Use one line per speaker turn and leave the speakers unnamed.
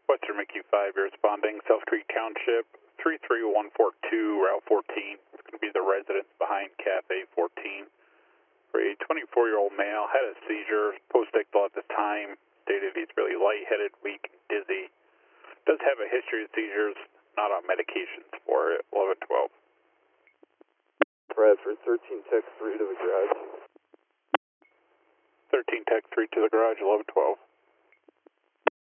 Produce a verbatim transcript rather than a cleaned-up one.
Western M Q five, you're responding, South Creek Township, three three one four two, Route fourteen. It's going to be the residence behind Cafe fourteen. For a twenty-four-year-old male, had a seizure, post-ictal at the time, stated he's really lightheaded, weak, and dizzy. Does have a history of seizures, not on medications for it, eleven twelve.
Bradford, thirteen tech three to the garage.
thirteen tech three to the garage, eleven twelve.